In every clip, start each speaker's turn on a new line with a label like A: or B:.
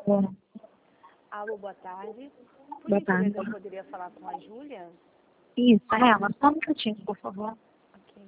A: Alô, boa tarde. Por
B: Boa tarde.
A: gentileza, eu poderia falar com a Júlia?
B: Isso, é ela. Só um minutinho, por favor.
A: Ok.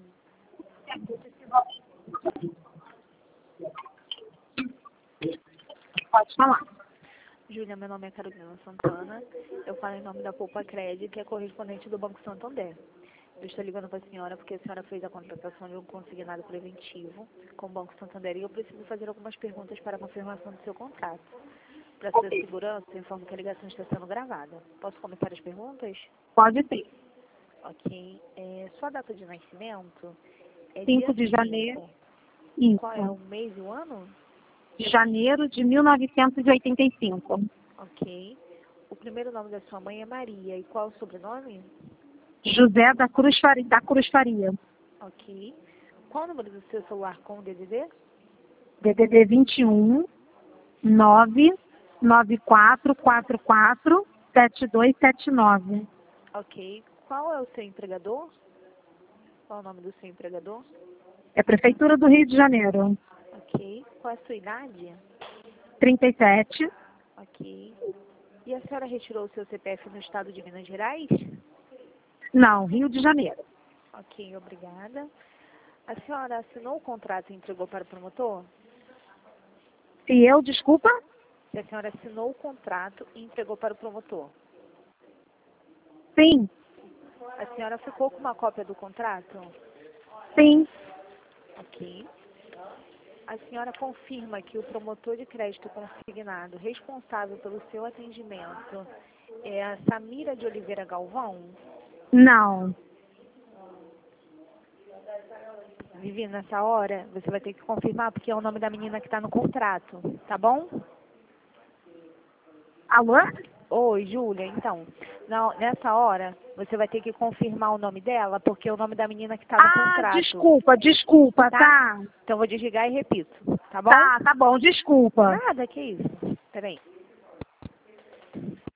B: Pode falar.
A: Júlia, meu nome é Carolina Santana. Eu falo em nome da Poupa Crédito, que é correspondente do Banco Santander. Eu estou ligando para a senhora porque a senhora fez a contratação de um consignado preventivo com o Banco Santander e eu preciso fazer algumas perguntas para a confirmação do seu contrato. Para sua segurança, eu informo que a ligação está sendo gravada. Posso começar as perguntas?
B: Pode ser.
A: Ok. Sua data de nascimento é
B: 5
A: dia
B: de janeiro.
A: 5. Qual é
B: Isso.
A: o mês e o ano?
B: De janeiro de 1985.
A: Ok. O primeiro nome da sua mãe é Maria. E qual é o sobrenome?
B: José da Cruz Faria.
A: Ok. Qual o número do seu celular com o DDD?
B: DDD 21 99444 7279.
A: Ok. Qual é o seu empregador? Qual é o nome do seu empregador?
B: É Prefeitura do Rio de Janeiro.
A: Ok. Qual é a sua idade?
B: 37.
A: Ok. E a senhora retirou o seu CPF no estado de Minas Gerais?
B: Não, Rio de Janeiro.
A: Ok, obrigada. A senhora assinou o contrato e entregou para o promotor?
B: Se eu, desculpa?
A: Se a senhora assinou o contrato e entregou para o promotor?
B: Sim,
A: A senhora ficou com uma cópia do contrato?
B: sim.
A: Ok. A senhora confirma que o promotor de crédito consignado responsável pelo seu atendimento é a Samira de Oliveira Galvão?
B: Não.
A: Vivi, nessa hora, você vai ter que confirmar porque é o nome da menina que está no contrato, tá bom?
B: Alô?
A: Oi, Júlia, então, nessa hora, você vai ter que confirmar o nome dela porque é o nome da menina que está no contrato.
B: Desculpa,
A: Tá?
B: tá?
A: Então, vou desligar e repito, tá bom?
B: Tá bom, desculpa.
A: Nada, que isso. Peraí.